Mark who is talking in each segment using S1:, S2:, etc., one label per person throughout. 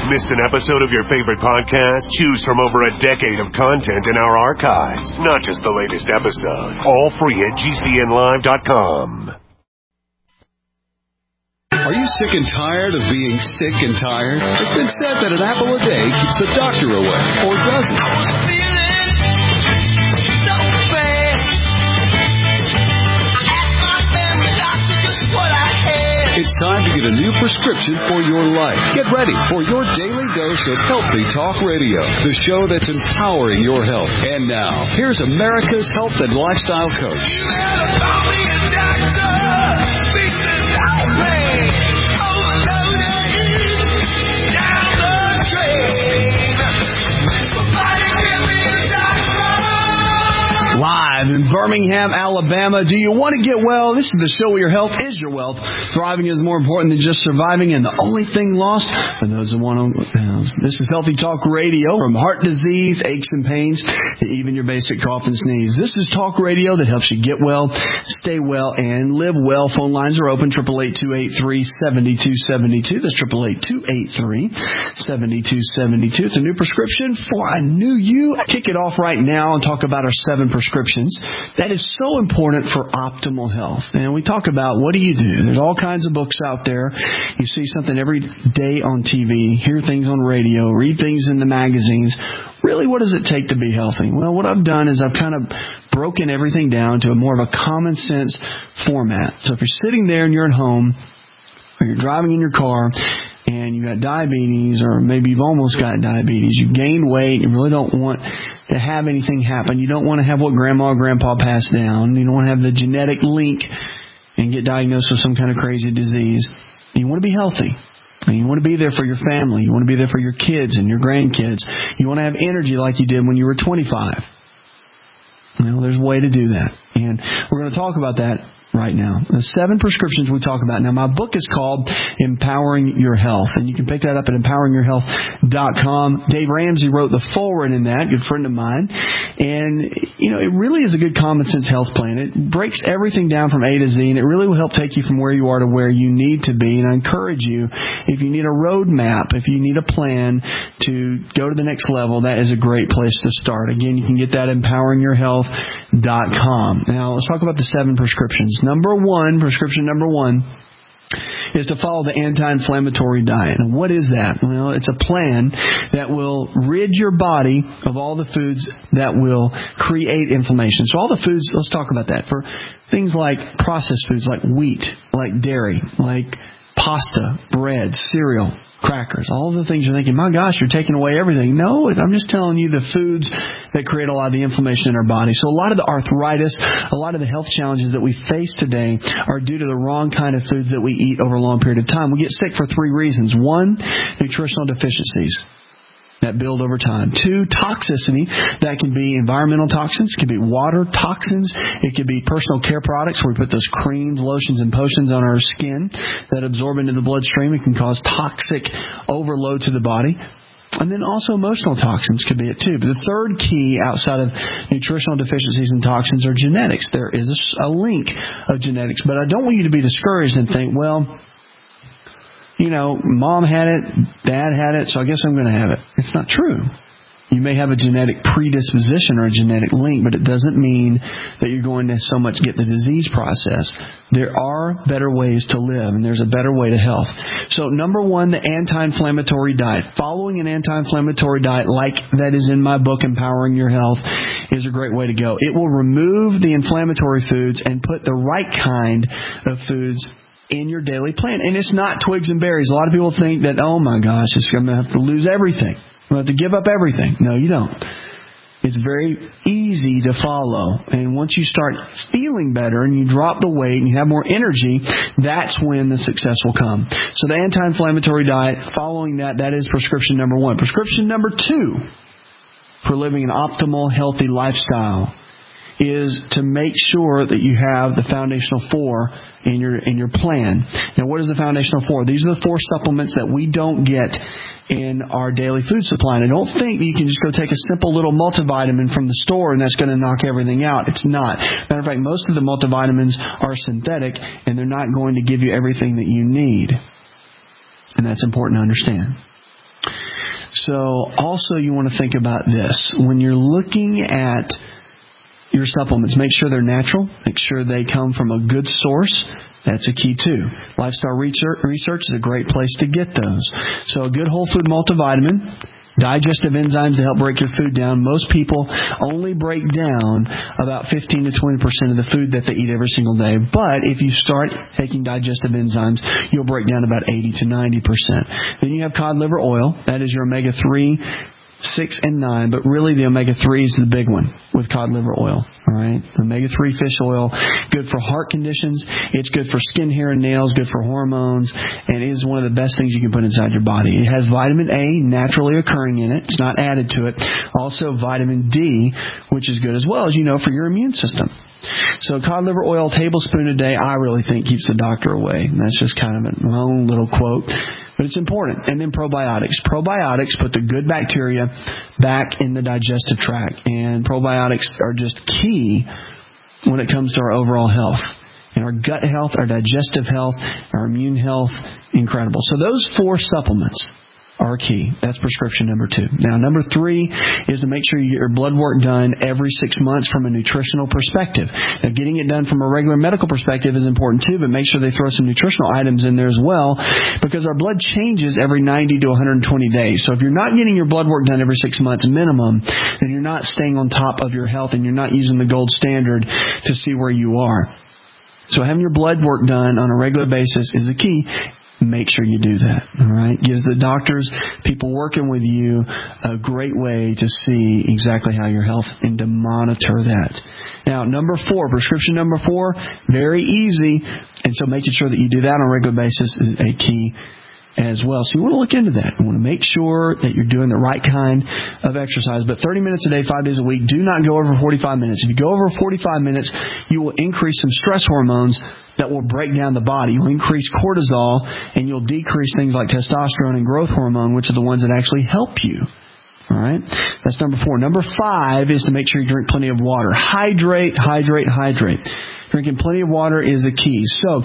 S1: Missed an episode of your favorite podcast? Choose from over a decade of content in our archives. Not just the latest episode. All free at GCNlive.com.
S2: Are you sick and tired of being sick and tired? It's been said that an apple a day keeps the doctor away, or doesn't. I was feeling so bad. I asked my family doctor just what I had. It's time to get a new prescription for your life. Get ready for your daily dose of Healthy Talk Radio, the show that's empowering your health. And now, here's America's health and lifestyle coach. You better call me a doctor. Fix this out, man. Live in Birmingham, Alabama. Do you want to get well? This is the show where your health is your wealth. Thriving is more important than just surviving, and the only thing lost for those who want to. This is Healthy Talk Radio, from heart disease, aches and pains, to even your basic cough and sneeze. This is talk radio that helps you get well, stay well, and live well. Phone lines are open, 888-283-7272. That's 888-283-7272. It's a new prescription for a new you. Kick it off right now and talk about our 7 prescriptions. That is so important for optimal health. And we talk about, what do you do? There's all kinds of books out there. You see something every day on TV, hear things on radio, read things in the magazines. Really, what does it take to be healthy? Well, what I've done is I've kind of broken everything down to a more of a common sense format. So if you're sitting there and you're at home, or you're driving in your car, and you've got diabetes, or maybe you've almost got diabetes, you gained weight, you really don't want to have anything happen. You don't want to have what grandma or grandpa passed down. You don't want to have the genetic link and get diagnosed with some kind of crazy disease. You want to be healthy. And you want to be there for your family. You want to be there for your kids and your grandkids. You want to have energy like you did when you were 25. Well, there's a way to do that. And we're going to talk about that right now. The 7 prescriptions we talk about. Now, my book is called Empowering Your Health, and you can pick that up at empoweringyourhealth.com. Dave Ramsey wrote the foreword in that, good friend of mine. And, it really is a good common sense health plan. It breaks everything down from A to Z, and it really will help take you from where you are to where you need to be. And I encourage you, if you need a roadmap, if you need a plan to go to the next level, that is a great place to start. Again, you can get that at empoweringyourhealth.com. Now, let's talk about the 7 prescriptions. Prescription number 1 is to follow the anti-inflammatory diet. And what is that? Well, it's a plan that will rid your body of all the foods that will create inflammation. So all the foods, let's talk about that. For things like processed foods like wheat, like dairy, like pasta, bread, cereal, crackers, all the things you're thinking, my gosh, you're taking away everything. No, I'm just telling you the foods that create a lot of the inflammation in our body. So a lot of the arthritis, a lot of the health challenges that we face today are due to the wrong kind of foods that we eat over a long period of time. We get sick for 3 reasons. 1, nutritional deficiencies that build over time. 2, toxicity. That can be environmental toxins. It can be water toxins. It could be personal care products where we put those creams, lotions, and potions on our skin that absorb into the bloodstream. It can cause toxic overload to the body. And then also emotional toxins could be it too. But the third key outside of nutritional deficiencies and toxins are genetics. There is a link of genetics. But I don't want you to be discouraged and think, well, mom had it, dad had it, so I guess I'm going to have it. It's not true. You may have a genetic predisposition or a genetic link, but it doesn't mean that you're going to so much get the disease process. There are better ways to live, and there's a better way to health. So number 1, the anti-inflammatory diet. Following an anti-inflammatory diet like that is in my book, Empowering Your Health, is a great way to go. It will remove the inflammatory foods and put the right kind of foods in your daily plan. And it's not twigs and berries. A lot of people think that, oh my gosh, I'm going to have to lose everything. I'm going to have to give up everything. No, you don't. It's very easy to follow. And once you start feeling better and you drop the weight and you have more energy, that's when the success will come. So the anti-inflammatory diet, following that is prescription number 1. Prescription number 2 for living an optimal, healthy lifestyle is to make sure that you have the foundational 4 in your plan. Now, what is the foundational 4? These are the 4 supplements that we don't get in our daily food supply. And I don't think that you can just go take a simple little multivitamin from the store and that's going to knock everything out. It's not. Matter of fact, most of the multivitamins are synthetic and they're not going to give you everything that you need. And that's important to understand. So also you want to think about this. When you're looking at your supplements, make sure they're natural. Make sure they come from a good source. That's a key too. Lifestyle research is a great place to get those. So a good whole food multivitamin, digestive enzymes to help break your food down. Most people only break down about 15 to 20% of the food that they eat every single day. But if you start taking digestive enzymes, you'll break down about 80 to 90%. Then you have cod liver oil. That is your omega-3, 6, and 9. But really the omega-3 is the big one with cod liver oil. All right, omega-3 fish oil, good for heart conditions. It's good for skin, hair, and nails, good for hormones, and it is one of the best things you can put inside your body. It has vitamin A naturally occurring in it. It's not added to it. Also vitamin D, which is good as well, as you know, for your immune system. So cod liver oil, tablespoon a day, I really think keeps the doctor away. And that's just kind of my own little quote. But it's important. And then probiotics. Probiotics put the good bacteria back in the digestive tract. And probiotics are just key when it comes to our overall health. And our gut health, our digestive health, our immune health, incredible. So those 4 supplements are key. That's prescription number 2. Now, number 3 is to make sure you get your blood work done every 6 months from a nutritional perspective. Now, getting it done from a regular medical perspective is important too, but make sure they throw some nutritional items in there as well, because our blood changes every 90 to 120 days. So if you're not getting your blood work done every 6 months minimum, then you're not staying on top of your health and you're not using the gold standard to see where you are. So having your blood work done on a regular basis is the key. Make sure you do that, all right? Gives the doctors, people working with you, a great way to see exactly how your health and to monitor that. Now, number 4, prescription number 4, very easy, and so making sure that you do that on a regular basis is a key as well. So you want to look into that. You want to make sure that you're doing the right kind of exercise. But 30 minutes a day, 5 days a week, do not go over 45 minutes. If you go over 45 minutes, you will increase some stress hormones that will break down the body. You'll increase cortisol, and you'll decrease things like testosterone and growth hormone, which are the ones that actually help you. All right? That's number 4. Number 5 is to make sure you drink plenty of water. Hydrate, hydrate, hydrate. Drinking plenty of water is a key. So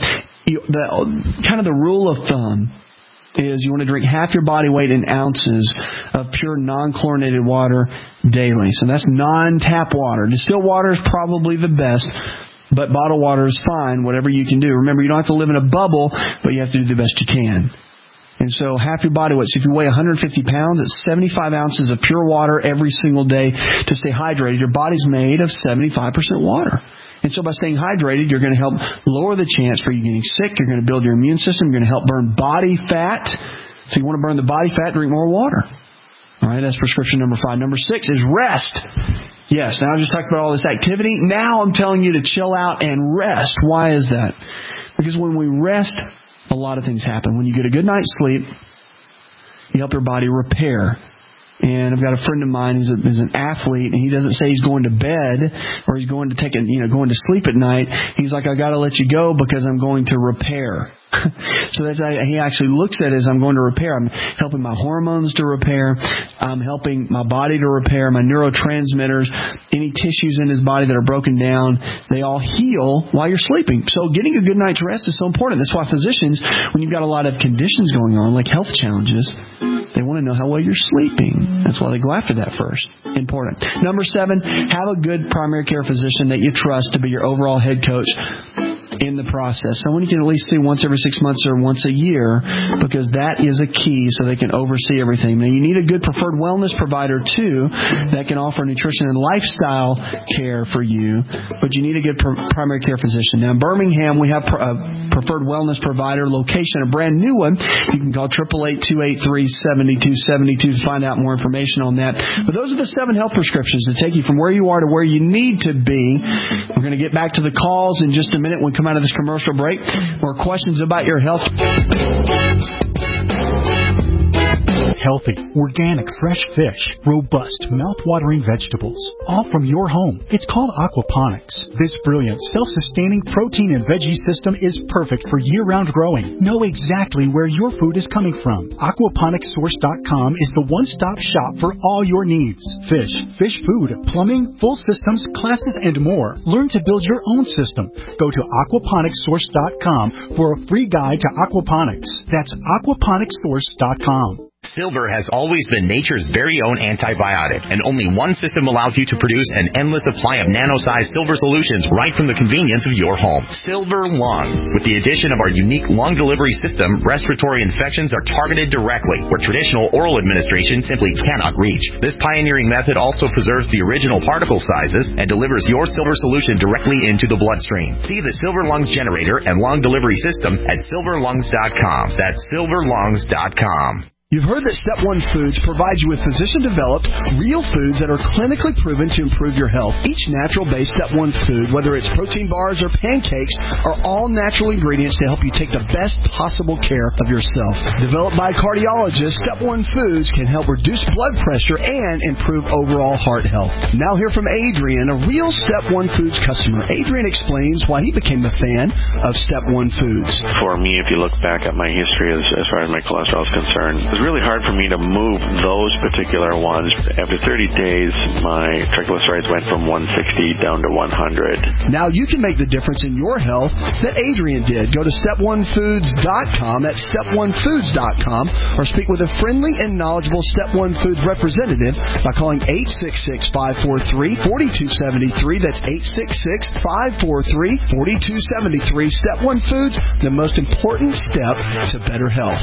S2: the rule of thumb is you want to drink half your body weight in ounces of pure non-chlorinated water daily. So that's non-tap water. Distilled water is probably the best, but bottled water is fine, whatever you can do. Remember, you don't have to live in a bubble, but you have to do the best you can. And so half your body weight. So if you weigh 150 pounds, it's 75 ounces of pure water every single day to stay hydrated. Your body's made of 75% water. And so by staying hydrated, you're going to help lower the chance for you getting sick. You're going to build your immune system. You're going to help burn body fat. So you want to burn the body fat, drink more water. All right, that's prescription number 5. Number 6 is rest. Yes, now I just talked about all this activity. Now I'm telling you to chill out and rest. Why is that? Because when we rest, a lot of things happen. When you get a good night's sleep, you help your body repair. And I've got a friend of mine who's an athlete, and he doesn't say he's going to bed or he's going to going to sleep at night. He's like, I got to let you go because I'm going to repair. So that's how he actually looks at it as I'm going to repair. I'm helping my hormones to repair. I'm helping my body to repair, my neurotransmitters, any tissues in his body that are broken down. They all heal while you're sleeping. So getting a good night's rest is so important. That's why physicians, when you've got a lot of conditions going on, like health challenges, they want to know how well you're sleeping. That's why they go after that first. Important. Number 7, have a good primary care physician that you trust to be your overall head coach in the process. Someone you can at least see once every 6 months or once a year, because that is a key so they can oversee everything. Now, you need a good preferred wellness provider, too, that can offer nutrition and lifestyle care for you, but you need a good primary care physician. Now, in Birmingham, we have a preferred wellness provider location, a brand new one. You can call 888-283-7272 to find out more information on that. But those are the 7 health prescriptions to take you from where you are to where you need to be. We're going to get back to the calls in just a minute when we come out of this commercial break. More questions about your health.
S3: Healthy, organic, fresh fish, robust, mouth-watering vegetables, all from your home. It's called aquaponics. This brilliant, self-sustaining protein and veggie system is perfect for year-round growing. Know exactly where your food is coming from. Aquaponicssource.com is the one-stop shop for all your needs. Fish, fish food, plumbing, full systems, classes, and more. Learn to build your own system. Go to aquaponicssource.com for a free guide to aquaponics. That's aquaponicssource.com.
S4: Silver has always been nature's very own antibiotic, and only one system allows you to produce an endless supply of nano-sized silver solutions right from the convenience of your home. Silver Lung. With the addition of our unique lung delivery system, respiratory infections are targeted directly, where traditional oral administration simply cannot reach. This pioneering method also preserves the original particle sizes and delivers your silver solution directly into the bloodstream. See the Silver Lungs generator and lung delivery system at silverlungs.com. That's silverlungs.com.
S2: You've heard that Step 1 Foods provides you with physician-developed, real foods that are clinically proven to improve your health. Each natural-based Step 1 food, whether it's protein bars or pancakes, are all natural ingredients to help you take the best possible care of yourself. Developed by cardiologists, Step 1 Foods can help reduce blood pressure and improve overall heart health. Now hear from Adrian, a real Step 1 Foods customer. Adrian explains why he became a fan of Step 1 Foods.
S5: For me, if you look back at my history as far as my cholesterol is concerned, really hard for me to move those particular ones. After 30 days, my triglycerides went from 160 down to 100.
S2: Now you can make the difference in your health that Adrian did. Go to step1foods.com, that's step1foods.com, or speak with a friendly and knowledgeable Step 1 Foods representative by calling 866-543-4273. That's 866-543-4273. Step 1 Foods, the most important step to better health.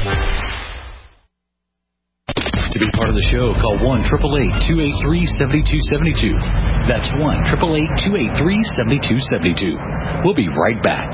S6: To be part of the show, call 1-888-283-7272. That's 1-888-283-7272. We'll be right back.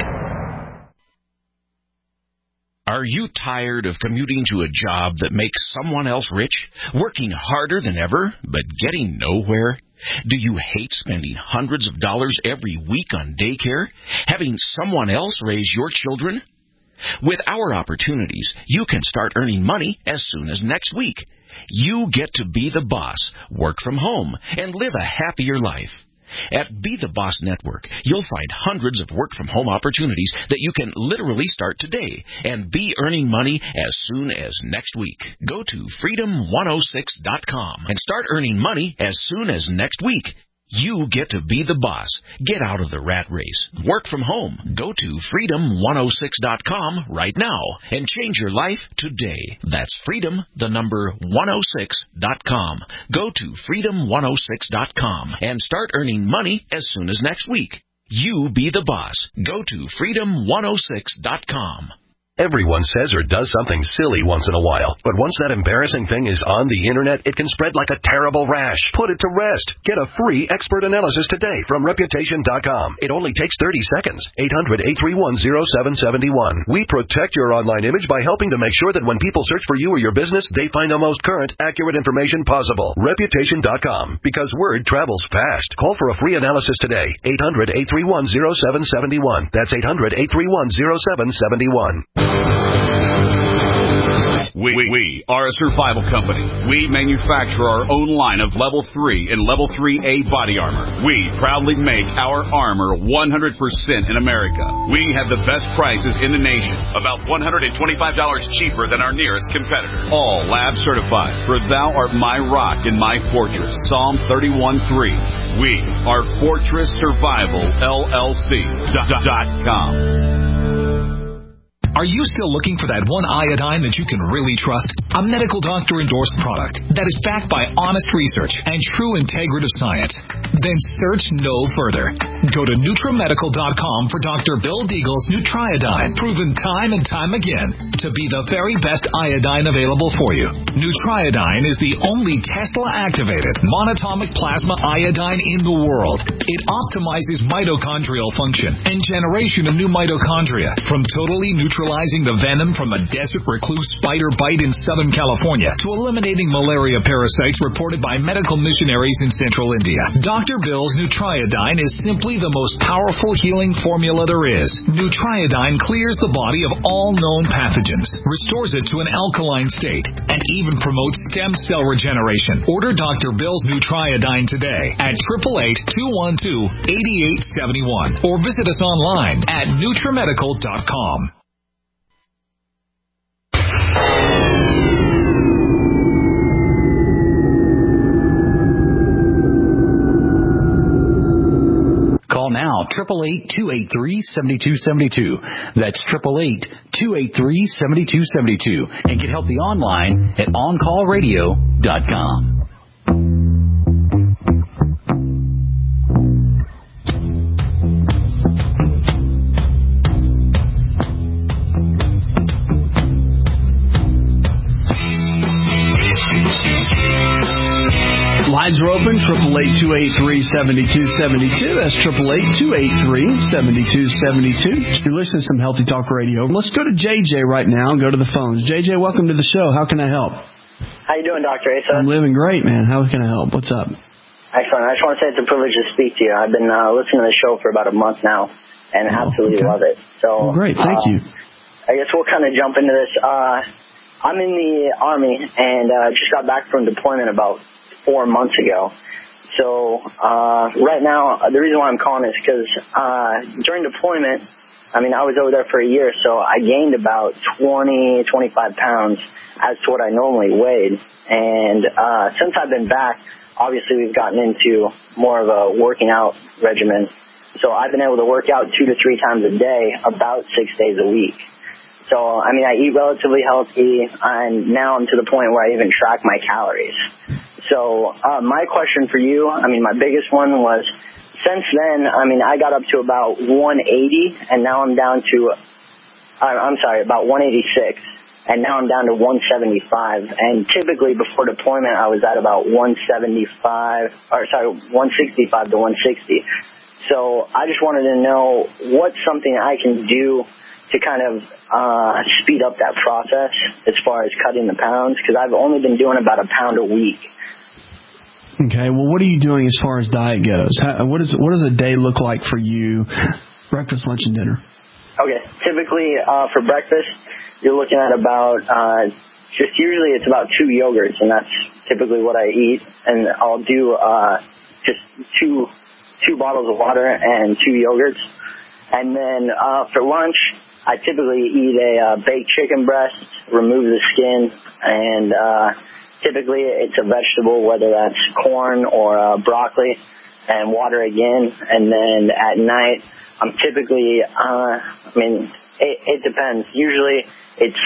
S7: Are you tired of commuting to a job that makes someone else rich, working harder than ever, but getting nowhere? Do you hate spending hundreds of dollars every week on daycare, having someone else raise your children? With our opportunities, you can start earning money as soon as next week. You get to be the boss, work from home, and live a happier life. At Be the Boss Network, you'll find hundreds of work-from-home opportunities that you can literally start today and be earning money as soon as next week. Go to freedom106.com and start earning money as soon as next week. You get to be the boss. Get out of the rat race. Work from home. Go to freedom106.com right now and change your life today. That's freedom106.com. Go to freedom106.com and start earning money as soon as next week. You be the boss. Go to freedom106.com.
S1: Everyone says or does something silly once in a while, but once that embarrassing thing is on the internet, it can spread like a terrible rash. Put it to rest. Get a free expert analysis today from Reputation.com. It only takes 30 seconds. 800-831-0771. We protect your online image by helping to make sure that when people search for you or your business, they find the most current, accurate information possible. Reputation.com. Because word travels fast. Call for a free analysis today. 800-831-0771. That's 800-831-0771.
S8: We are a survival company. We manufacture our own line of Level 3 and Level 3A body armor. We proudly make our armor 100% in America. We have the best prices in the nation, about $125 cheaper than our nearest competitor. All lab certified, for thou art my rock and my fortress. Psalm 31:3. We are Fortress Survival LLC.com.
S9: Are you still looking for that one iodine that you can really trust? A medical doctor-endorsed product that is backed by honest research and true integrative science? Then search no further. Go to NutriMedical.com for Dr. Bill Deagle's Nutriodine, proven time and time again to be the very best iodine available for you. Nutriodine is the only Tesla-activated monatomic plasma iodine in the world. It optimizes mitochondrial function and generation of new mitochondria from totally neutralizing the venom from a desert recluse spider bite in Southern California to eliminating malaria parasites reported by medical missionaries in Central India. Dr. Bill's Nutriodine is simply the most powerful healing formula there is. Nutriodine clears the body of all known pathogens, restores it to an alkaline state, and even promotes stem cell regeneration. Order Dr. Bill's Nutriodine today at 888-212-8871 or visit us online at NutriMedical.com.
S6: Call now,
S9: 888-283-7272. That's 888-283-7272. And get healthy online at OnCallRadio.com.
S2: Lines are open, 888-283-7272. That's 888-283-7272. You're listening to some Healthy Talk Radio. Let's go to JJ right now and go to the phones. JJ, welcome to the show. How can I help?
S10: How you doing, Dr. Asa?
S2: I'm living great, man. How can I help? What's up?
S10: Excellent. I just want to say it's a privilege to speak to you. I've been listening to the show for about a month now and absolutely love it. So
S2: great. Thank you.
S10: I guess we'll kind of jump into this. I'm in the Army and just got back from deployment about 4 months ago. So right now, the reason why I'm calling is because during deployment, I was over there for a year, so I gained about 20, 25 pounds as to what I normally weighed. And since I've been back, obviously we've gotten into more of a working out regimen. So I've been able to work out 2 to 3 times a day, about 6 days a week. So, I eat relatively healthy, and now I'm to the point where I even track my calories. So, my question for you, my biggest one was, since then, I got up to about 180, and now I'm down to, about 186, and now I'm down to 175. And typically before deployment, I was at about 165 to 160. So I just wanted to know what's something I can do to kind of speed up that process as far as cutting the pounds, because I've only been doing about a pound a week.
S2: Okay, well, what are you doing as far as diet goes? What does a day look like for you, breakfast, lunch, and dinner?
S10: Okay, typically for breakfast, you're looking at about usually it's about 2 yogurts, and that's typically what I eat. And I'll do just two bottles of water and 2 yogurts. And then for lunch, I typically eat a baked chicken breast, remove the skin, and typically it's a vegetable, whether that's corn or broccoli, and water again. And then at night, I'm typically, it depends. Usually it's,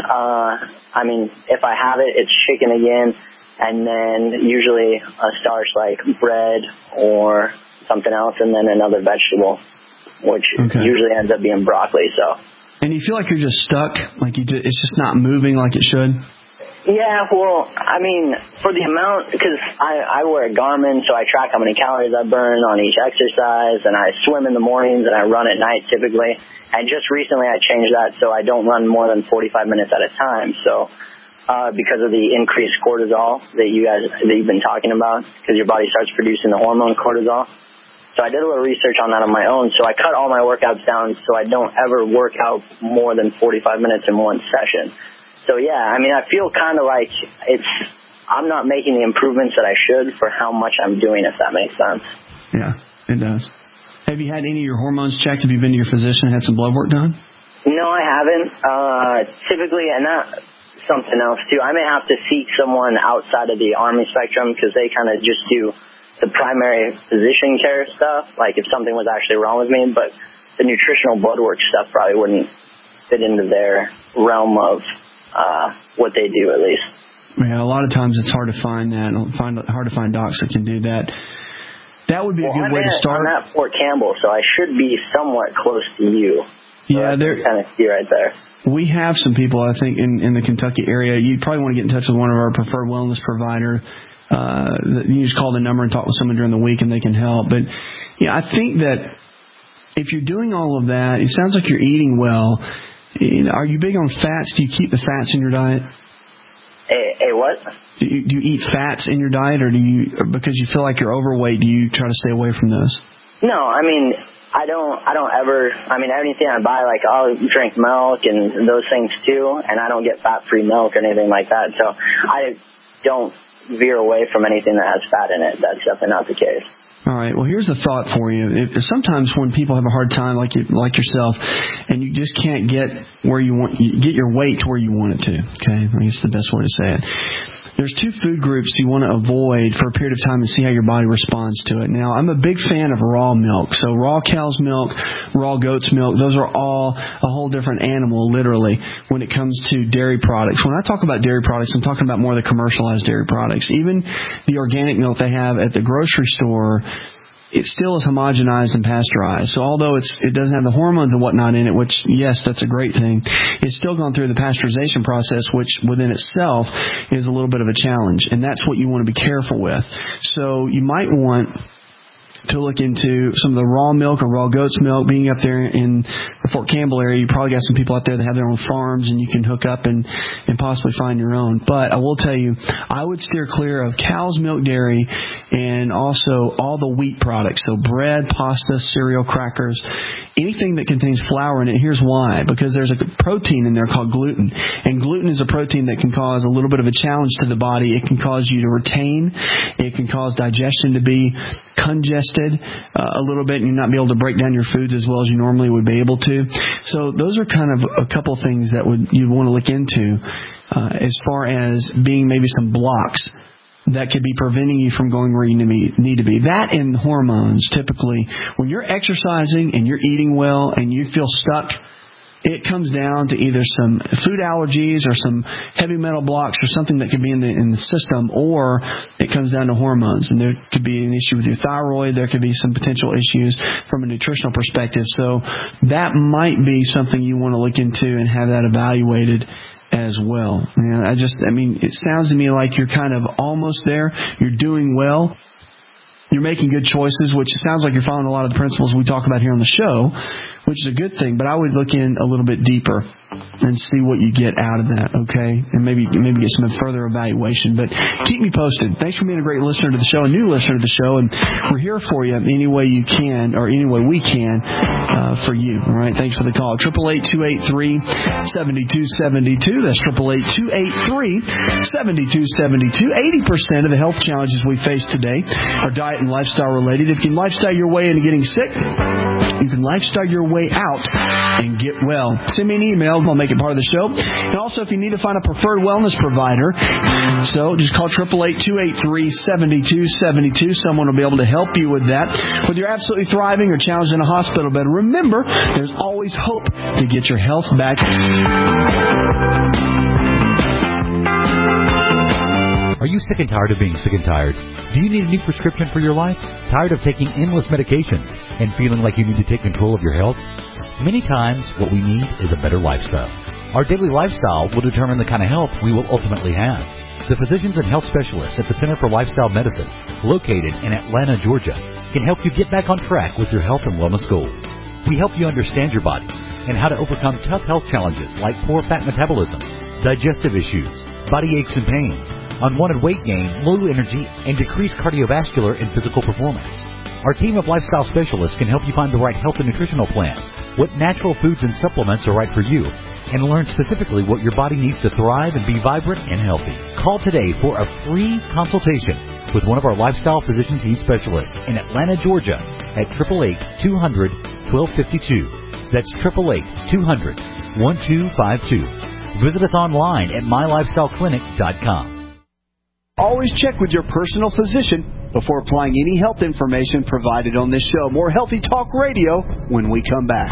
S10: if I have it, it's chicken again, and then usually a starch like bread or something else, and then another vegetable, which usually ends up being broccoli. So.
S2: And you feel like you're just stuck? Like it's just not moving like it should?
S10: Yeah, well, for the amount, because I wear a Garmin, so I track how many calories I burn on each exercise, and I swim in the mornings and I run at night typically. And just recently I changed that so I don't run more than 45 minutes at a time. So because of the increased cortisol that you've been talking about, because your body starts producing the hormone cortisol. So I did a little research on that on my own. So I cut all my workouts down so I don't ever work out more than 45 minutes in one session. So, yeah, I feel kind of like I'm not making the improvements that I should for how much I'm doing, if that makes sense.
S2: Yeah, it does. Have you had any of your hormones checked? Have you been to your physician and had some blood work done?
S10: No, I haven't. Typically, and that's something else, too. I may have to seek someone outside of the Army spectrum because they kind of just do the primary physician care stuff, like if something was actually wrong with me, but the nutritional blood work stuff probably wouldn't fit into their realm of what they do, at least.
S2: Yeah, a lot of times it's hard to find that. Hard to find docs that can do that. That would be a good way to start.
S10: I'm at Fort Campbell, so I should be somewhat close to you. So
S2: yeah, they're
S10: kind of see right there.
S2: We have some people, I think, in the Kentucky area. You probably want to get in touch with one of our preferred wellness provider. You just call the number and talk with someone during the week, and they can help. But yeah, I think that if you're doing all of that, it sounds like you're eating well. Are you big on fats? Do you keep the fats in your diet?
S10: What?
S2: Do you eat fats in your diet, or because you feel like you're overweight, do you try to stay away from those?
S10: No, I don't ever, anything I buy, like I'll drink milk and those things too, and I don't get fat-free milk or anything like that, so I don't veer away from anything that has fat in it. That's definitely not the case.
S2: All right. Well, here's a thought for you. Sometimes when people have a hard time, like yourself, and you just can't get where you get your weight to where you want it to. Okay, I guess the best way to say it. there's 2 food groups you want to avoid for a period of time and see how your body responds to it. Now, I'm a big fan of raw milk. So raw cow's milk, raw goat's milk, those are all a whole different animal, literally, when it comes to dairy products. When I talk about dairy products, I'm talking about more of the commercialized dairy products. Even the organic milk they have at the grocery store, it still is homogenized and pasteurized. So although it doesn't have the hormones and whatnot in it, which, yes, that's a great thing, it's still gone through the pasteurization process, which within itself is a little bit of a challenge. And that's what you want to be careful with. So you might want to look into some of the raw milk or raw goat's milk. Being up there in the Fort Campbell area, you probably got some people out there that have their own farms, and you can hook up and possibly find your own. But I will tell you, I would steer clear of cow's milk dairy and also all the wheat products. So bread, pasta, cereal, crackers, anything that contains flour in it. Here's why. Because there's a protein in there called gluten. And gluten is a protein that can cause a little bit of a challenge to the body. It can cause you to retain. It can cause digestion to be congested a little bit, and you not be able to break down your foods as well as you normally would be able to. So those are kind of a couple things that you'd want to look into as far as being maybe some blocks that could be preventing you from going where you need to be. That and hormones, typically. When you're exercising and you're eating well and you feel stuck, it comes down to either some food allergies or some heavy metal blocks or something that could be in the system, or it comes down to hormones. And there could be an issue with your thyroid. There could be some potential issues from a nutritional perspective. So that might be something you want to look into and have that evaluated as well. And it sounds to me like you're kind of almost there. You're doing well. You're making good choices, which sounds like you're following a lot of the principles we talk about here on the show, which is a good thing. But I would look in a little bit deeper and see what you get out of that, okay? And maybe get some further evaluation. But keep me posted. Thanks for being a great listener to the show, a new listener to the show, and we're here for you any way you can, or any way we can for you, all right? Thanks for the call. 888-283-7272. That's 888-283-7272. 80% of the health challenges we face today are diet and lifestyle related. If you can lifestyle your way into getting sick, you can lifestyle your way out and get well. Send me an email. I'll make it part of the show. And also, if you need to find a preferred wellness provider, so just call 888-283-7272. Someone will be able to help you with that. Whether you're absolutely thriving or challenged in a hospital bed, remember, there's always hope to get your health back.
S11: Are you sick and tired of being sick and tired? Do you need a new prescription for your life? Tired of taking endless medications and feeling like you need to take control of your health? Many times, what we need is a better lifestyle. Our daily lifestyle will determine the kind of health we will ultimately have. The physicians and health specialists at the Center for Lifestyle Medicine, located in Atlanta, Georgia, can help you get back on track with your health and wellness goals. We help you understand your body and how to overcome tough health challenges like poor fat metabolism, digestive issues, body aches and pains, unwanted weight gain, low energy, and decreased cardiovascular and physical performance. Our team of lifestyle specialists can help you find the right health and nutritional plan, what natural foods and supplements are right for you, and learn specifically what your body needs to thrive and be vibrant and healthy. Call today for a free consultation with one of our lifestyle physician team specialists in Atlanta, Georgia at 888-200-1252. That's 888-200-1252. Visit us online at mylifestyleclinic.com.
S2: Always check with your personal physician before applying any health information provided on this show. More Healthy Talk Radio when we come back.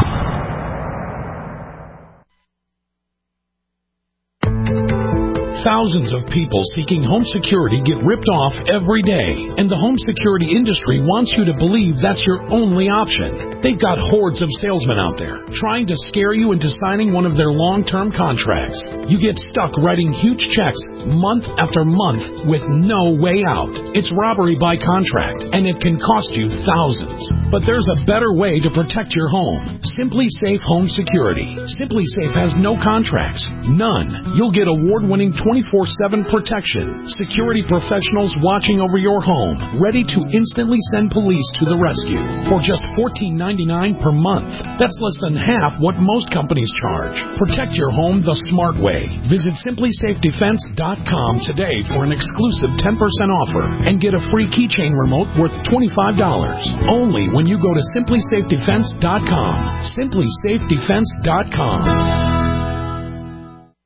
S12: Thousands of people seeking home security get ripped off every day, and the home security industry wants you to believe that's your only option. They've got hordes of salesmen out there trying to scare you into signing one of their long-term contracts. You get stuck writing huge checks month after month with no way out. It's robbery by contract, and it can cost you thousands. But there's a better way to protect your home. Simply Safe Home Security. Simply Safe has no contracts. None. You'll get award-winning 24/7 protection. Security professionals watching over your home, ready to instantly send police to the rescue for just $14.99 per month. That's less than half what most companies charge. Protect your home the smart way. Visit simplysafedefense.com today for an exclusive 10% offer and get a free keychain remote worth $25. Only when you go to simplysafedefense.com. simplysafedefense.com.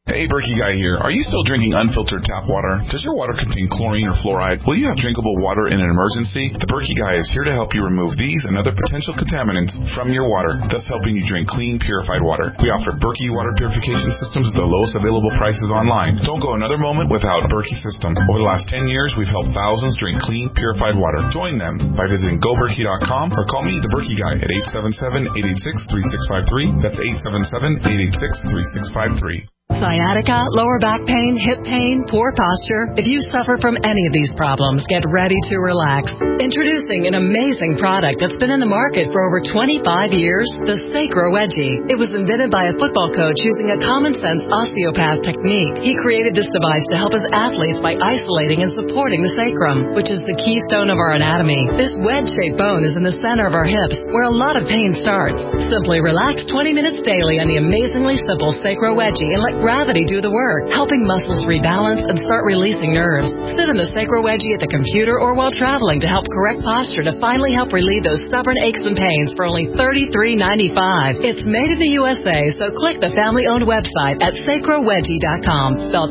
S13: Hey, Berkey Guy here. Are you still drinking unfiltered tap water? Does your water contain chlorine or fluoride? Will you have drinkable water in an emergency? The Berkey Guy is here to help you remove these and other potential contaminants from your water, thus helping you drink clean, purified water. We offer Berkey water purification systems at the lowest available prices online. Don't go another moment without Berkey system. Over the last 10 years, we've helped thousands drink clean, purified water. Join them by visiting GoBerkey.com or call me, the Berkey Guy, at 877-886-3653. That's 877-886-3653.
S14: Sciatica, lower back pain, hip pain, poor posture. If you suffer from any of these problems, get ready to relax. Introducing an amazing product that's been in the market for over 25 years, the Sacro Wedgie. It was invented by a football coach using a common-sense osteopath technique. He created this device to help his athletes by isolating and supporting the sacrum, which is the keystone of our anatomy. This wedge-shaped bone is in the center of our hips, where a lot of pain starts. Simply relax 20 minutes daily on the amazingly simple Sacro Wedgie and let gravity do the work, helping muscles rebalance and start releasing nerves. Sit in the Sacro Wedgie at the computer or while traveling to help correct posture to finally help relieve those stubborn aches and pains for only $33.95. It's made in the USA, so click the family-owned website at sacrowedgie.com, spelled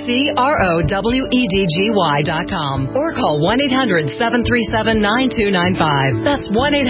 S14: SACROWEDGY.com, or call 1-800-737-9295. That's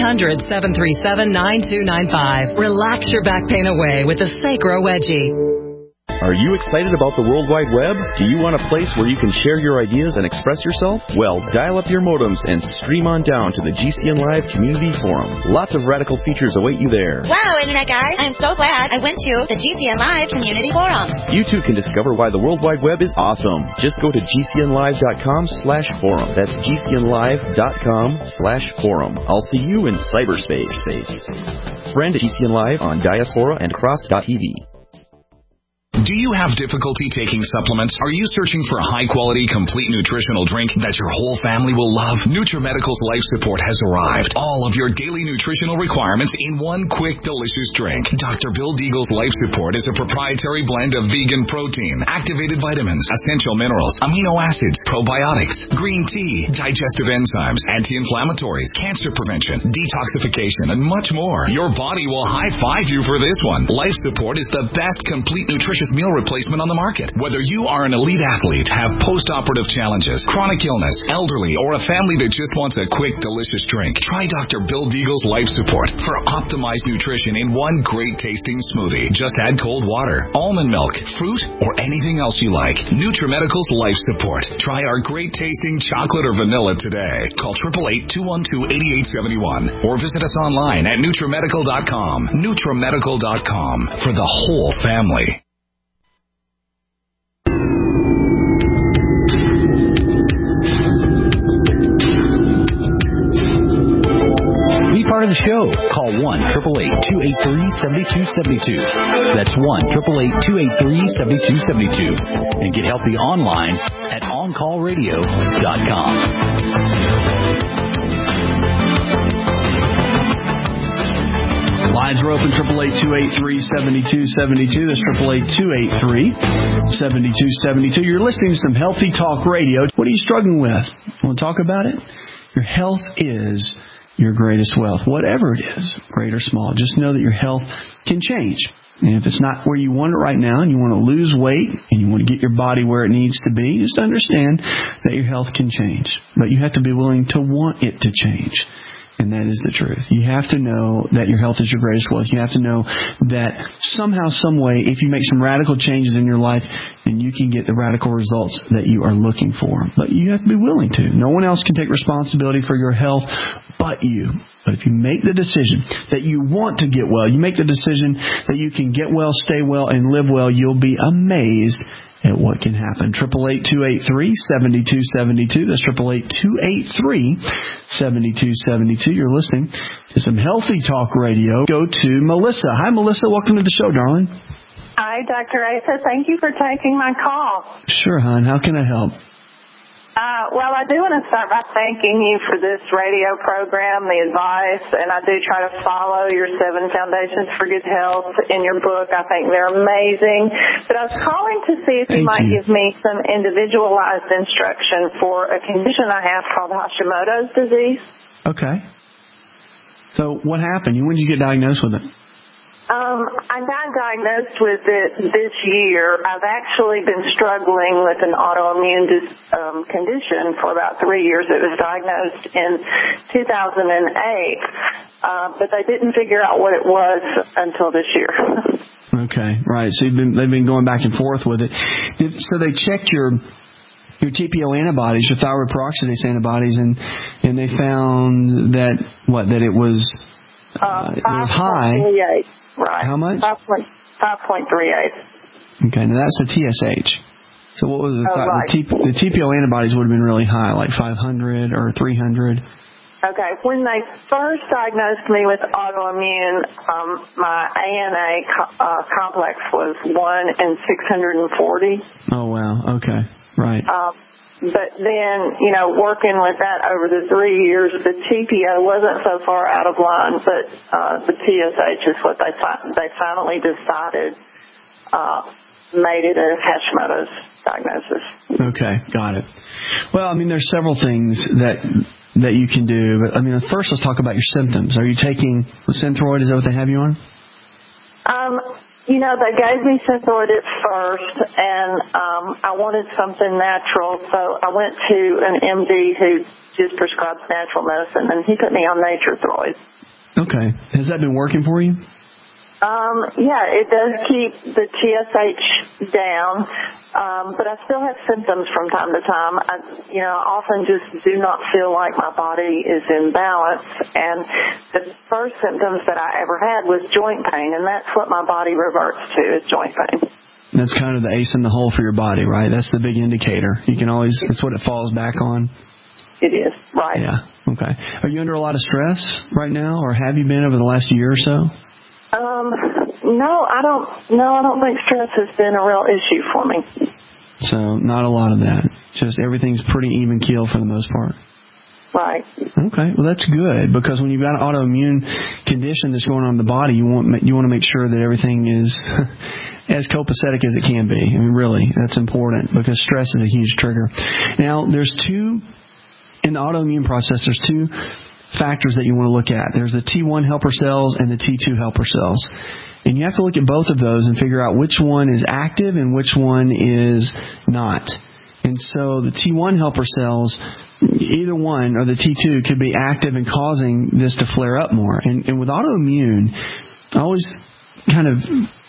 S14: 1-800-737-9295. Relax your back pain away with the Sacro Wedgie.
S15: Are you excited about the World Wide Web? Do you want a place where you can share your ideas and express yourself? Well, dial up your modems and stream on down to the GCN Live Community Forum. Lots of radical features await you there.
S16: Wow, Internet guy, I'm so glad I went to the GCN Live Community Forum.
S15: You too can discover why the World Wide Web is awesome. Just go to gcnlive.com/forum. That's gcnlive.com/forum. I'll see you in cyberspace. Friend GCN Live on Diaspora and Cross.tv.
S9: Do you have difficulty taking supplements? Are you searching for a high-quality, complete nutritional drink that your whole family will love? NutriMedical's Life Support has arrived. All of your daily nutritional requirements in one quick, delicious drink. Dr. Bill Deagle's Life Support is a proprietary blend of vegan protein, activated vitamins, essential minerals, amino acids, probiotics, green tea, digestive enzymes, anti-inflammatories, cancer prevention, detoxification, and much more. Your body will high-five you for this one. Life Support is the best complete nutritious meal replacement on the market. Whether you are an elite athlete, have post-operative challenges, chronic illness, elderly, or a family that just wants a quick, delicious drink, try Dr. Bill Deagle's Life Support for optimized nutrition in one great-tasting smoothie. Just add cold water, almond milk, fruit, or anything else you like. NutriMedical's Life Support. Try our great-tasting chocolate or vanilla today. Call 888-212-8871 or visit us online at NutriMedical.com. NutriMedical.com for the whole family.
S11: Part of the show. Call 1-888-283-7272. That's 1-888-283-7272. And get healthy online at OnCallRadio.com.
S2: Lines are open, 888-283-7272. That's 888-283-7272. You're listening to some Healthy Talk Radio. What are you struggling with? Want to talk about it? Your health is your greatest wealth, whatever it is, great or small. Just know that your health can change. And if it's not where you want it right now and you want to lose weight and you want to get your body where it needs to be, just understand that your health can change. But you have to be willing to want it to change. And that is the truth. You have to know that your health is your greatest wealth. You have to know that somehow, some way, if you make some radical changes in your life, then you can get the radical results that you are looking for. But you have to be willing to. No one else can take responsibility for your health but you. But if you make the decision that you want to get well, you make the decision that you can get well, stay well, and live well, you'll be amazed at what can happen. 888-283-7272. That's 888-283-7272. You're listening to some Healthy Talk Radio. Go to Melissa. Hi, Melissa. Welcome to the show, darling.
S17: Hi, Dr. Asa. Thank you for taking my call.
S2: Sure, hon. How can I help?
S17: Well, I do want to start by thanking you for this radio program, the advice, and I do try to follow your 7 Foundations for Good Health in your book. I think they're amazing. But I was calling to see if you might give me some individualized instruction for a condition I have called Hashimoto's disease.
S2: Okay. So what happened? When did you get diagnosed with it?
S17: I got diagnosed with it this year. I've actually been struggling with an autoimmune condition for about 3 years. It was diagnosed in 2008, but they didn't figure out what it was until this year.
S2: Okay, right. So they've been going back and forth with it. So they checked your TPO antibodies, your thyroid peroxidase antibodies, and they found that it was high.
S17: Right.
S2: How much?
S17: 5.38.
S2: Okay, now that's a TSH. So what was
S17: right.
S2: the TPO antibodies would have been really high, like 500 or 300.
S17: Okay, when they first diagnosed me with autoimmune, my ANA complex was 1 in 640.
S2: Oh, wow. Okay, right.
S17: But then, working with that over the 3 years, the TPO wasn't so far out of line, but the TSH is what they finally decided made it a Hashimoto's diagnosis.
S2: Okay, got it. Well, there's several things that you can do, but first let's talk about your symptoms. Are you taking Synthroid? Is that what they have you on?
S17: They gave me Synthroid at first, and I wanted something natural, so I went to an MD who just prescribes natural medicine, and he put me on Nature-Throid.
S2: Okay. Has that been working for you?
S17: Yeah, it does keep the TSH down, but I still have symptoms from time to time. I often just do not feel like my body is in balance, and the first symptoms that I ever had was joint pain, and that's what my body reverts to, is joint pain.
S2: That's kind of the ace in the hole for your body, right? That's the big indicator. That's what it falls back on.
S17: It is, right.
S2: Yeah, okay. Are you under a lot of stress right now, or have you been over the last year or so?
S17: No, I don't think stress has been a real issue for me.
S2: So not a lot of that. Just everything's pretty even keel for the most part.
S17: Right.
S2: Okay. Well, that's good, because when you've got an autoimmune condition that's going on in the body, you want to make sure that everything is as copacetic as it can be. Really, that's important, because stress is a huge trigger. Now, in the autoimmune process, there's two factors that you want to look at. There's the T1 helper cells and the T2 helper cells. And you have to look at both of those and figure out which one is active and which one is not. And so the T1 helper cells, either one, or the T2, could be active and causing this to flare up more. And with autoimmune, I always kind of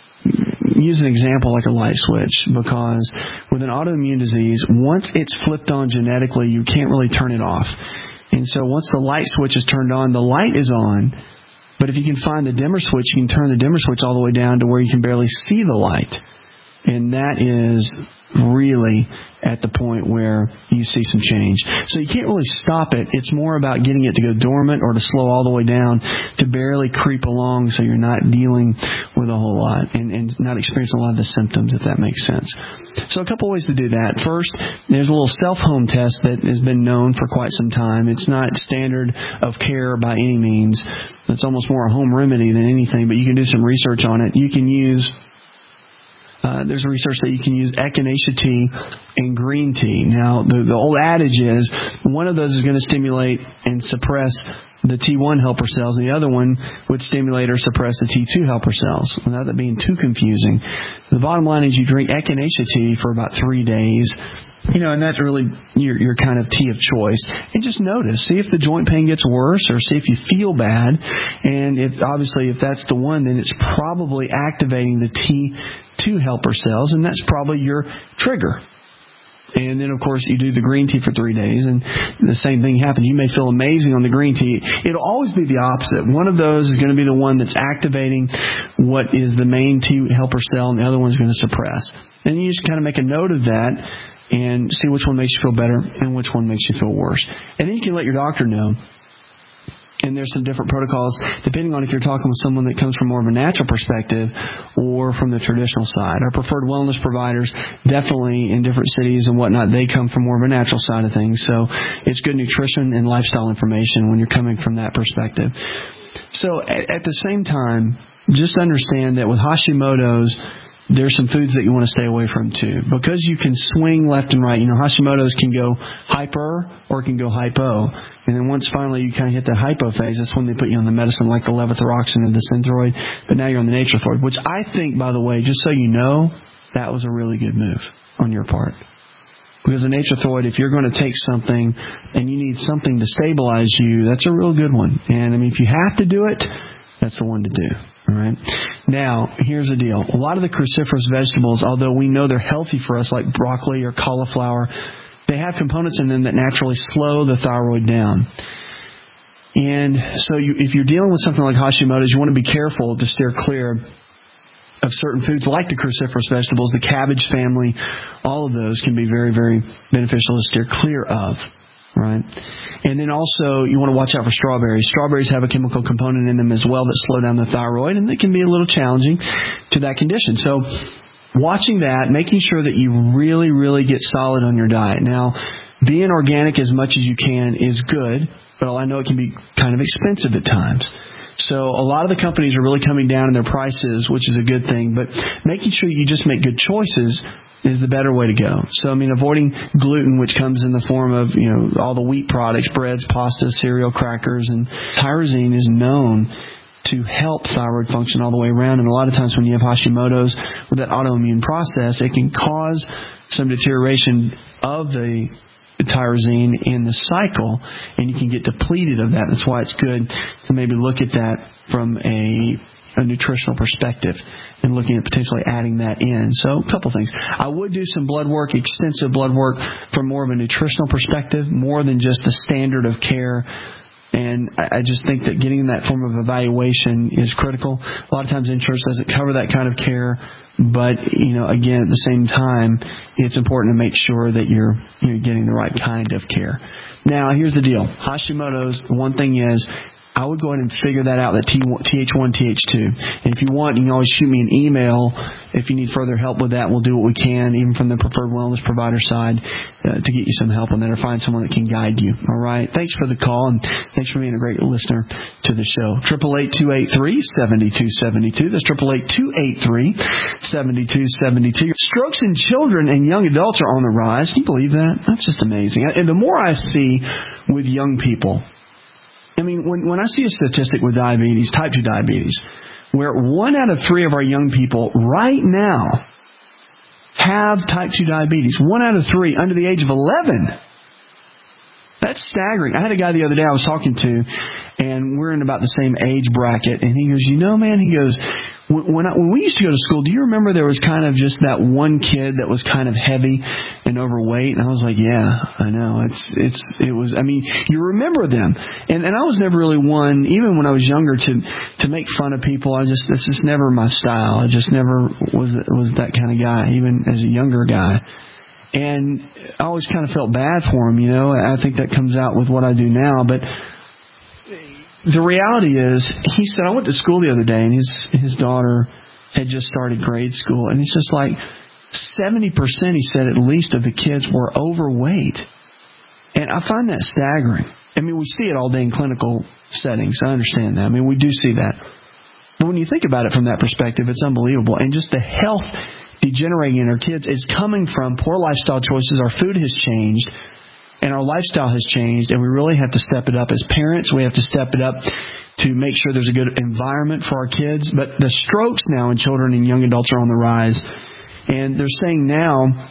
S2: use an example like a light switch, because with an autoimmune disease, once it's flipped on genetically, you can't really turn it off. And so once the light switch is turned on, the light is on. But if you can find the dimmer switch, you can turn the dimmer switch all the way down to where you can barely see the light. And that is really at the point where you see some change. So you can't really stop it. It's more about getting it to go dormant or to slow all the way down to barely creep along, so you're not dealing with a whole lot and not experiencing a lot of the symptoms, if that makes sense. So a couple ways to do that. First, there's a little self-home test that has been known for quite some time. It's not standard of care by any means. It's almost more a home remedy than anything, but you can do some research on it. You can use there's research that you can use echinacea tea and green tea. Now, the old adage is one of those is going to stimulate and suppress the T1 helper cells, and the other one would stimulate or suppress the T2 helper cells, without that being too confusing. The bottom line is you drink echinacea tea for about 3 days, and that's really your kind of tea of choice. And just notice, see if the joint pain gets worse, or see if you feel bad. And if that's the one, then it's probably activating the T2 helper cells, and that's probably your trigger. And then, of course, you do the green tea for 3 days, and the same thing happens. You may feel amazing on the green tea. It'll always be the opposite. One of those is going to be the one that's activating what is the main T helper cell, and the other one's going to suppress. And you just kind of make a note of that and see which one makes you feel better and which one makes you feel worse. And then you can let your doctor know. And there's some different protocols depending on if you're talking with someone that comes from more of a natural perspective or from the traditional side. Our preferred wellness providers, definitely in different cities and whatnot, they come from more of a natural side of things. So it's good nutrition and lifestyle information when you're coming from that perspective. So at the same time, just understand that with Hashimoto's, there's some foods that you want to stay away from too, because you can swing left and right. Hashimoto's can go hyper or it can go hypo, and then once finally you kind of hit that hypo phase, that's when they put you on the medicine like the levothyroxine and the Synthroid. But now you're on the Natrethroid, which I think, by the way, just so you know, that was a really good move on your part. Because the Natrethroid, if you're going to take something and you need something to stabilize you, that's a real good one. And if you have to do it, that's the one to do. All right. Now, here's the deal. A lot of the cruciferous vegetables, although we know they're healthy for us, like broccoli or cauliflower, they have components in them that naturally slow the thyroid down. And so if you're dealing with something like Hashimoto's, you want to be careful to steer clear of certain foods like the cruciferous vegetables, the cabbage family. All of those can be very, very beneficial to steer clear of. Right? And then also, you want to watch out for strawberries. Strawberries have a chemical component in them as well that slow down the thyroid, and they can be a little challenging to that condition. So watching that, making sure that you really, really get solid on your diet. Now, being organic as much as you can is good, but I know it can be kind of expensive at times. So a lot of the companies are really coming down in their prices, which is a good thing, but making sure you just make good choices is the better way to go. So, avoiding gluten, which comes in the form of, all the wheat products, breads, pasta, cereal, crackers, and tyrosine is known to help thyroid function all the way around. And a lot of times when you have Hashimoto's with that autoimmune process, it can cause some deterioration of the tyrosine in the cycle, and you can get depleted of that. That's why it's good to maybe look at that from a nutritional perspective and looking at potentially adding that in. So a couple things. I would do some blood work, extensive blood work from more of a nutritional perspective, more than just the standard of care. And I just think that getting that form of evaluation is critical. A lot of times insurance doesn't cover that kind of care. But, again, at the same time, it's important to make sure that you're getting the right kind of care. Now, here's the deal. Hashimoto's, the one thing is, I would go ahead and figure that out, that Th1, Th2. And if you want, you can always shoot me an email if you need further help with that. We'll do what we can, even from the preferred wellness provider side, to get you some help on that or find someone that can guide you. All right? Thanks for the call, and thanks for being a great listener to the show. 888-283-7272. That's 888-283-7272. Strokes in children and young adults are on the rise. Can you believe that? That's just amazing. And the more I see with young people, when I see a statistic with diabetes, type 2 diabetes, where 1 out of 3 of our young people right now have type 2 diabetes, 1 out of 3 under the age of 11, that's staggering. I had a guy the other day I was talking to, and we're in about the same age bracket, and he goes, man, he goes, when we used to go to school, do you remember there was kind of just that one kid that was kind of heavy and overweight? And I was like, yeah, I know. It was, you remember them. And I was never really one, even when I was younger, to make fun of people. That's just never my style. I just never was that kind of guy, even as a younger guy. And I always kind of felt bad for him, I think that comes out with what I do now. But the reality is, he said, I went to school the other day, and his daughter had just started grade school, and it's just like 70%, he said, at least of the kids were overweight. And I find that staggering. We see it all day in clinical settings. I understand that. We do see that. But when you think about it from that perspective, it's unbelievable. And just the health degenerating in our kids is coming from poor lifestyle choices. Our food has changed, and our lifestyle has changed, and we really have to step it up as parents. We have to step it up to make sure there's a good environment for our kids. But the strokes now in children and young adults are on the rise, and they're saying now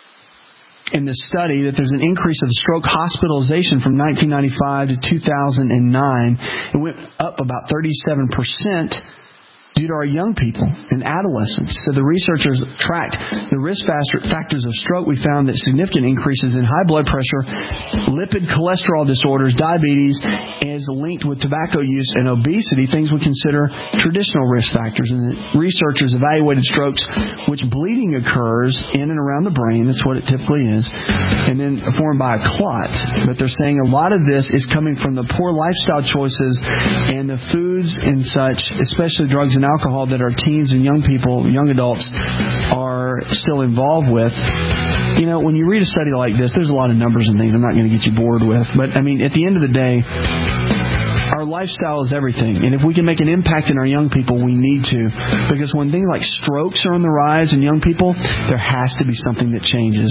S2: in this study that there's an increase of stroke hospitalization from 1995 to 2009. It went up about 37%. Due to our young people and adolescents. So the researchers tracked the risk factors of stroke. We found that significant increases in high blood pressure, lipid cholesterol disorders, diabetes, is linked with tobacco use and obesity, things we consider traditional risk factors. And the researchers evaluated strokes which bleeding occurs in and around the brain. That's what it typically is. And then formed by a clot. But they're saying a lot of this is coming from the poor lifestyle choices and the foods and such, especially drugs and alcohol, that our teens and young people, young adults, are still involved with. When you read a study like this, there's a lot of numbers and things I'm not going to get you bored with. But, at the end of the day, our lifestyle is everything. And if we can make an impact in our young people, we need to. Because when things like strokes are on the rise in young people, there has to be something that changes.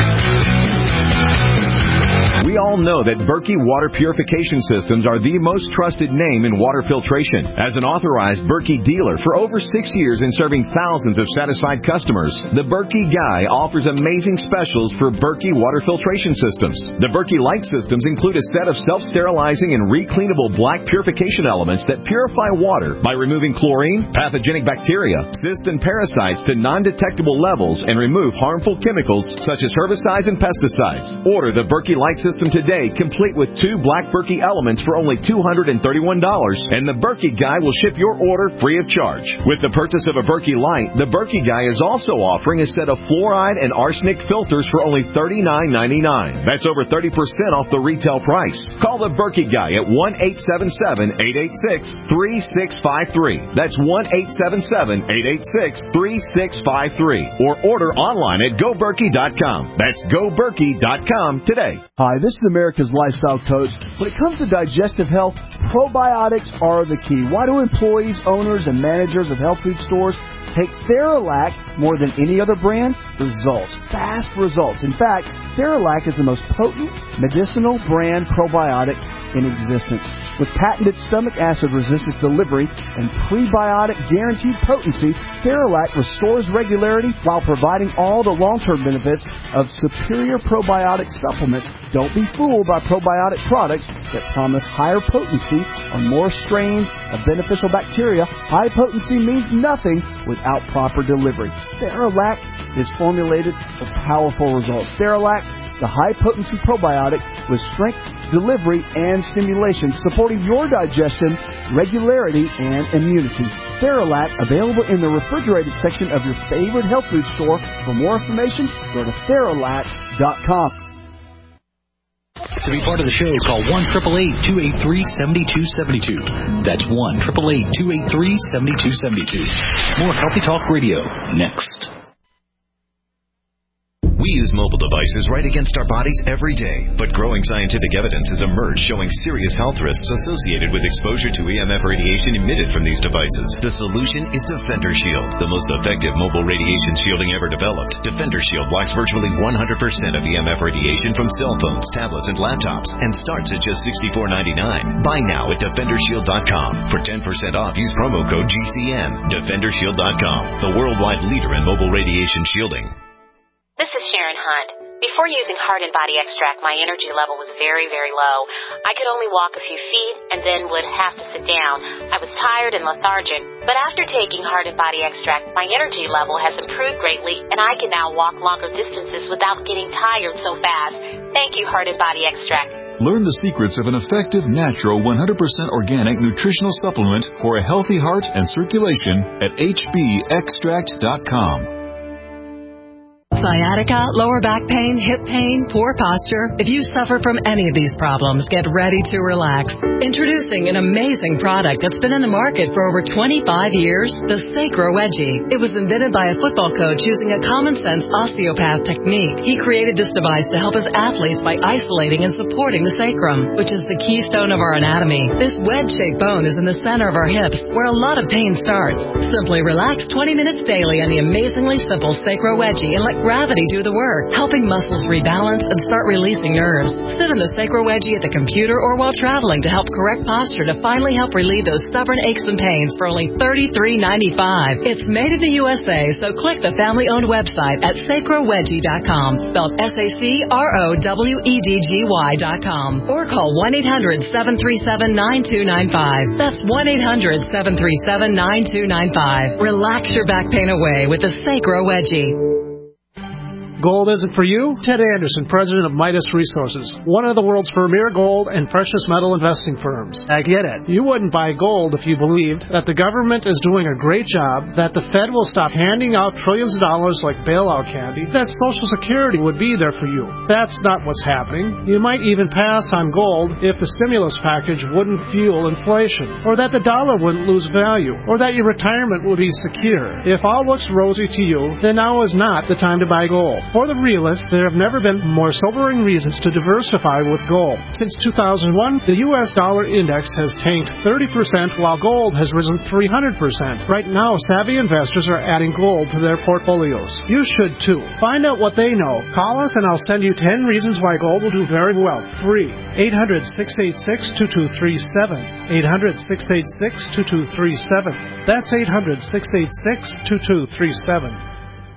S18: We all know that Berkey Water Purification Systems are the most trusted name in water filtration. As an authorized Berkey dealer for over 6 years and serving thousands of satisfied customers, the Berkey Guy offers amazing specials for Berkey Water Filtration Systems. The Berkey Light Systems include a set of self-sterilizing and recleanable black purification elements that purify water by removing chlorine, pathogenic bacteria, cysts, and parasites to non-detectable levels and remove harmful chemicals such as herbicides and pesticides. Order the Berkey Light System today, complete with 2 black Berkey elements for only $231, and the Berkey Guy will ship your order free of charge. With the purchase of a Berkey Light, the Berkey Guy is also offering a set of fluoride and arsenic filters for only $39.99. That's over 30% off the retail price. Call the Berkey Guy at 1-877-886-3653. That's 1-877-886-3653. Or order online at GoBerkey.com. That's GoBerkey.com today.
S19: Hi, this is America's Lifestyle Coach. When it comes to digestive health, probiotics are the key. Why do employees, owners, and managers of health food stores take Theralac more than any other brand? Results. Fast results. In fact, Theralac is the most potent medicinal brand probiotic in existence. With patented stomach acid resistance delivery and prebiotic guaranteed potency, Theralac restores regularity while providing all the long-term benefits of superior probiotic supplements. Don't be fooled by probiotic products that promise higher potency or more strains of beneficial bacteria. High potency means nothing without proper delivery. Theralac is formulated for powerful results. Theralac, the high-potency probiotic with strength, delivery, and stimulation, supporting your digestion, regularity, and immunity. Theralac, available in the refrigerated section of your favorite health food store. For more information, go to Theralac.com.
S9: To be part of the show, call 1-888-283-7272. That's 1-888-283-7272. More Healthy Talk Radio, next.
S1: We use mobile devices right against our bodies every day, but growing scientific evidence has emerged showing serious health risks associated with exposure to EMF radiation emitted from these devices. The solution is Defender Shield, the most effective mobile radiation shielding ever developed. Defender Shield blocks virtually 100% of EMF radiation from cell phones, tablets, and laptops, and starts at just $64.99. Buy now at DefenderShield.com. For 10% off, use promo code GCN. DefenderShield.com, the worldwide leader in mobile radiation shielding.
S20: This is Sharon Hunt. Before using Heart and Body Extract, my energy level was very, very low. I could only walk a few feet and then would have to sit down. I was tired and lethargic. But after taking Heart and Body Extract, my energy level has improved greatly, and I can now walk longer distances without getting tired so fast. Thank you, Heart and Body Extract.
S21: Learn the secrets of an effective, natural, 100% organic nutritional supplement for a healthy heart and circulation at hbextract.com.
S14: Sciatica, lower back pain, hip pain, poor posture. If you suffer from any of these problems, get ready to relax. Introducing an amazing product that's been in the market for over 25 years, the Sacro Wedgie. It was invented by a football coach using a common-sense osteopath technique. He created this device to help his athletes by isolating and supporting the sacrum, which is the keystone of our anatomy. This wedge-shaped bone is in the center of our hips, where a lot of pain starts. Simply relax 20 minutes daily on the amazingly simple Sacro Wedgie and let gravity do the work, helping muscles rebalance and start releasing nerves. Sit in the Sacro Wedgie at the computer or while traveling to help correct posture to finally help relieve those stubborn aches and pains for only $33.95. It's made in the USA, so click the family-owned website at sacrowedgie.com, spelled SACROWEDGY.com, or call 1-800-737-9295. That's 1-800-737-9295. Relax your back pain away with the Sacro Wedgie.
S22: Gold isn't for you? Ted Anderson, president of Midas Resources, one of the world's premier gold and precious metal investing firms. I get it. You wouldn't buy gold if you believed that the government is doing a great job, that the Fed will stop handing out trillions of dollars like bailout candy, that Social Security would be there for you. That's not what's happening. You might even pass on gold if the stimulus package wouldn't fuel inflation, or that the dollar wouldn't lose value, or that your retirement would be secure. If all looks rosy to you, then now is not the time to buy gold. For the realist, there have never been more sobering reasons to diversify with gold. Since 2001, the U.S. dollar index has tanked 30%, while gold has risen 300%. Right now, savvy investors are adding gold to their portfolios. You should too. Find out what they know. Call us and I'll send you 10 reasons why gold will do very well. Free. 800-686-2237. 800-686-2237. That's 800-686-2237.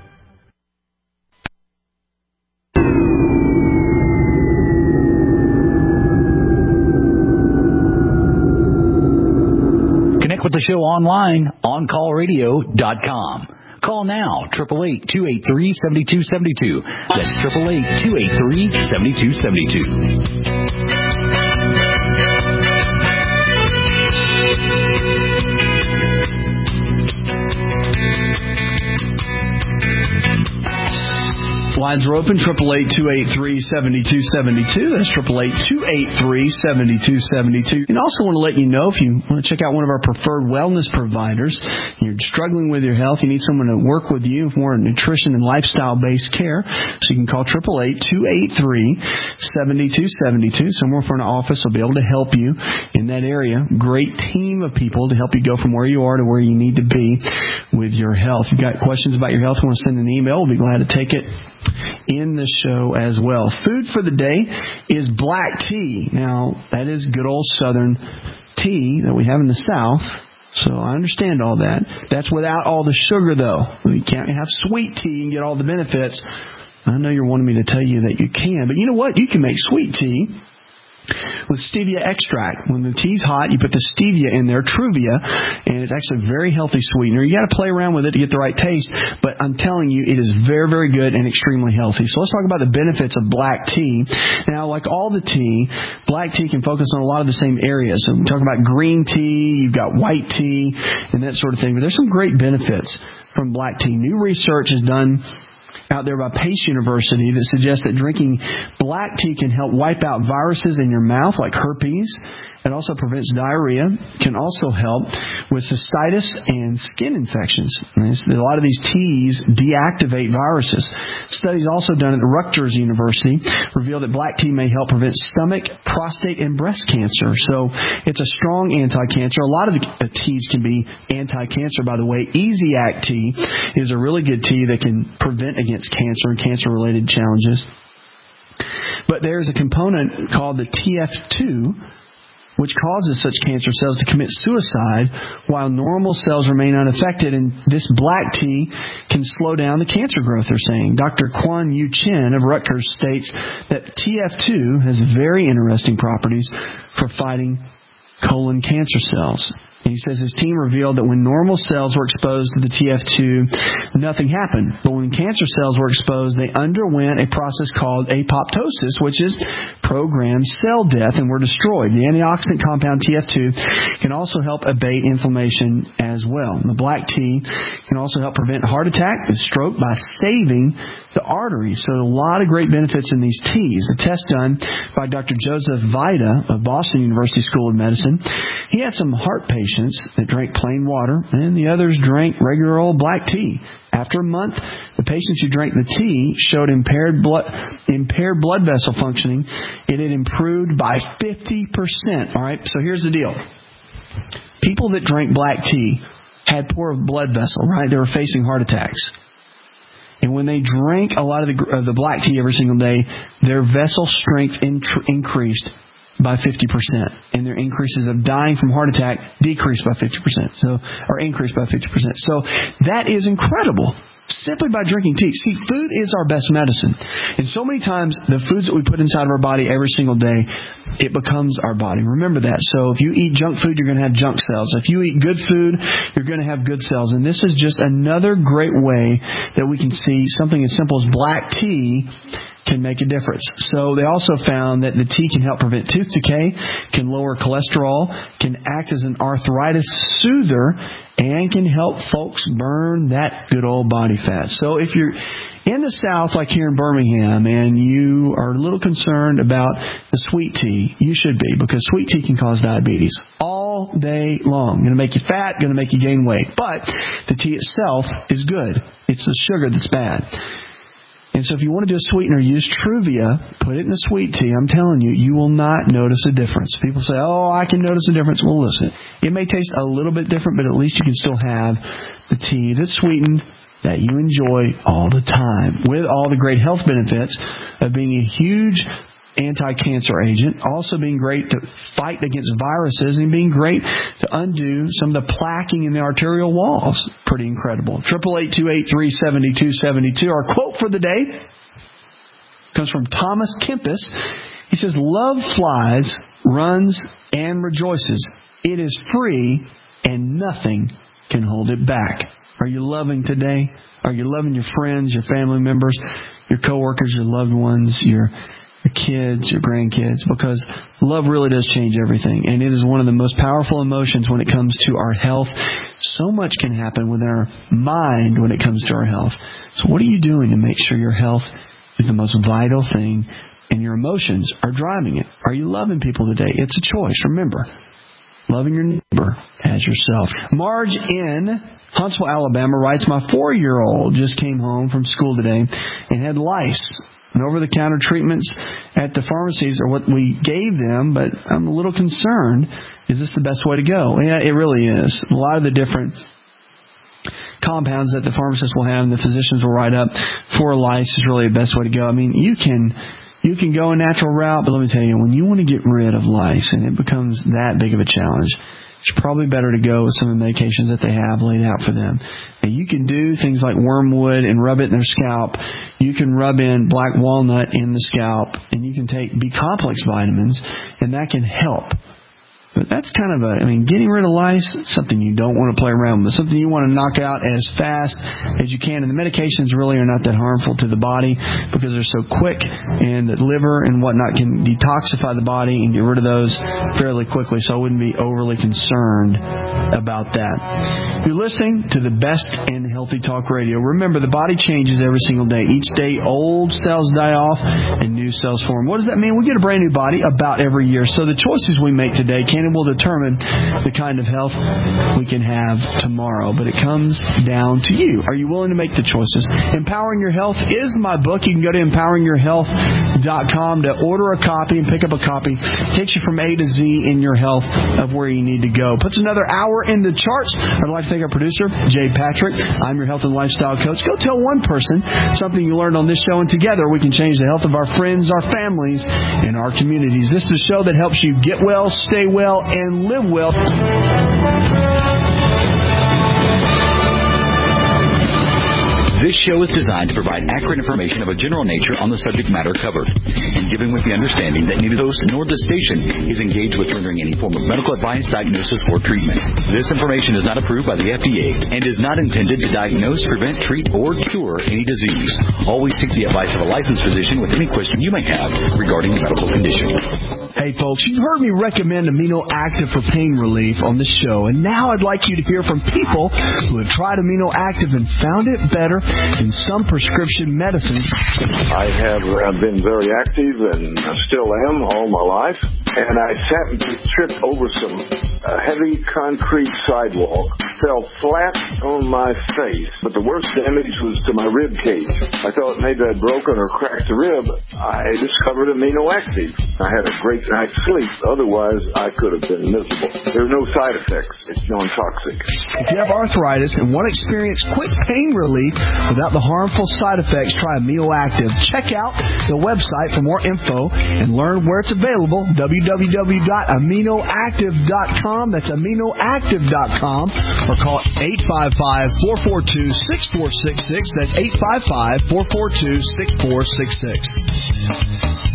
S11: Connect with the show online, OnCallRadio.com. Call now, 888-283-7272. That's 888-283-7272.
S2: Lines are open, 888-283-7272. That's 888-283-7272. And also want to let you know, if you want to check out one of our preferred wellness providers, you're struggling with your health, you need someone to work with you for more nutrition and lifestyle-based care, so you can call 888-283-7272. Someone from an office will be able to help you in that area. Great team of people to help you go from where you are to where you need to be with your health. If you've got questions about your health, want to send an email, we'll be glad to take it in the show as well. Food for the day is black tea. Now, that is good old Southern tea that we have in the South. So I understand all that. That's without all the sugar, though. You can't have sweet tea and get all the benefits. I know you're wanting me to tell you that you can. But you know what? You can make sweet tea with stevia extract. When the tea's hot, you put the stevia in there, Truvia, and it's actually a very healthy sweetener. You got to play around with it to get the right taste, but I'm telling you, it is very, very good and extremely healthy. So let's talk about the benefits of black tea. Now, like all the tea, black tea can focus on a lot of the same areas. So we talk about green tea, you've got white tea, and that sort of thing. But there's some great benefits from black tea. New research is done out there by Pace University that suggests that drinking black tea can help wipe out viruses in your mouth like herpes. It also prevents diarrhea. Can also help with cystitis and skin infections. A lot of these teas deactivate viruses. Studies also done at Rutgers University reveal that black tea may help prevent stomach, prostate, and breast cancer. So it's a strong anti-cancer. A lot of the teas can be anti-cancer, by the way. Easy Act tea is a really good tea that can prevent against cancer and cancer-related challenges. But there's a component called the TF2, which causes such cancer cells to commit suicide while normal cells remain unaffected. And this black tea can slow down the cancer growth, they're saying. Dr. Kwan Yu Chen of Rutgers states that TF2 has very interesting properties for fighting colon cancer cells. And he says his team revealed that when normal cells were exposed to the TF2, nothing happened. But when cancer cells were exposed, they underwent a process called apoptosis, which is programmed cell death, and were destroyed. The antioxidant compound TF2 can also help abate inflammation as well. The black tea can also help prevent heart attack and stroke by saving the arteries. So a lot of great benefits in these teas. A test done by Dr. Joseph Vida of Boston University School of Medicine. He had some heart patients that drank plain water, and the others drank regular old black tea. After a month, the patients who drank the tea showed impaired blood vessel functioning. It had improved by 50%. All right, so here's the deal. People that drank black tea had poor blood vessel, right? They were facing heart attacks. And when they drank a lot of the black tea every single day, their vessel strength increased by 50%, and their increases of dying from heart attack decreased by 50%, or increased by 50%. So that is incredible, simply by drinking tea. See, food is our best medicine, and so many times the foods that we put inside of our body every single day, it becomes our body. Remember that. So if you eat junk food, you're going to have junk cells. If you eat good food, you're going to have good cells. And this is just another great way that we can see something as simple as black tea can make a difference. So they also found that the tea can help prevent tooth decay, can lower cholesterol, can act as an arthritis soother, and can help folks burn that good old body fat. So if you're in the South, like here in Birmingham, and you are a little concerned about the sweet tea, you should be, because sweet tea can cause diabetes all day long. Going to make you fat, going to make you gain weight. But the tea itself is good. It's the sugar that's bad. And so if you want to do a sweetener, use Truvia. Put it in a sweet tea. I'm telling you, you will not notice a difference. People say, oh, I can notice a difference. Well, listen, it may taste a little bit different, but at least you can still have the tea that's sweetened that you enjoy all the time with all the great health benefits of being a huge anti-cancer agent, also being great to fight against viruses and being great to undo some of the plaquing in the arterial walls. Pretty incredible. 888-283-7272. Our quote for the day comes from Thomas Kempis. He says, love flies, runs, and rejoices. It is free, and nothing can hold it back. Are you loving today? Are you loving your friends, your family members, your coworkers, your loved ones, your kids, your grandkids? Because love really does change everything. And it is one of the most powerful emotions when it comes to our health. So much can happen with our mind when it comes to our health. So what are you doing to make sure your health is the most vital thing and your emotions are driving it? Are you loving people today? It's a choice. Remember, loving your neighbor as yourself. Marge in Huntsville, Alabama writes, my 4-year-old just came home from school today and had lice. And over-the-counter treatments at the pharmacies are what we gave them, but I'm a little concerned. Is this the best way to go? Yeah, it really is. A lot of the different compounds that the pharmacist will have and the physicians will write up for lice is really the best way to go. I mean, you can go a natural route, but let me tell you, when you want to get rid of lice and it becomes that big of a challenge, it's probably better to go with some of the medications that they have laid out for them. Now, you can do things like wormwood and rub it in their scalp. You can rub in black walnut in the scalp, and you can take B-complex vitamins, and that can help. But that's kind of getting rid of lice, something you don't want to play around with, something you want to knock out as fast as you can. And the medications really are not that harmful to the body because they're so quick, and the liver and whatnot can detoxify the body and get rid of those fairly quickly. So I wouldn't be overly concerned about that. You're listening to the best in healthy talk radio. Remember, the body changes every single day. Each day, old cells die off and new cells form. What does that mean? We get a brand new body about every year. So the choices we make today can and will determine the kind of health we can have tomorrow. But it comes down to you. Are you willing to make the choices? Empowering Your Health is my book. You can go to empoweringyourhealth.com to order a copy and pick up a copy. It takes you from A to Z in your health of where you need to go. Puts another hour in the charts. I'd like to thank our producer, Jay Patrick. I'm your health and lifestyle coach. Go tell one person something you learned on this show, and together we can change the health of our friends, our families, and our communities. This is the show that helps you get well, stay well, and live well.
S6: This show is designed to provide accurate information of a general nature on the subject matter covered, and given with the understanding that neither host nor the station is engaged with rendering any form of medical advice, diagnosis, or treatment. This information is not approved by the FDA and is not intended to diagnose, prevent, treat, or cure any disease. Always seek the advice of a licensed physician with any question you may have regarding a medical condition.
S2: Hey folks, you've heard me recommend Amino Active for pain relief on the show, and now I'd like you to hear from people who have tried Amino Active and found it better than some prescription medicines.
S3: I have been very active and still am all my life, and I happened to trip over some heavy concrete sidewalk, fell flat on my face, but the worst damage was to my rib cage. I thought maybe I'd broken or cracked a rib. I discovered Amino Active. I had a great night's sleep. Otherwise, I could have been miserable. There are no side effects. It's non-toxic.
S2: If you have arthritis and want to experience quick pain relief without the harmful side effects, try Amino Active. Check out the website for more info and learn where it's available. www.aminoactive.com. That's aminoactive.com. Or call 855-442-6466. That's 855-442-6466.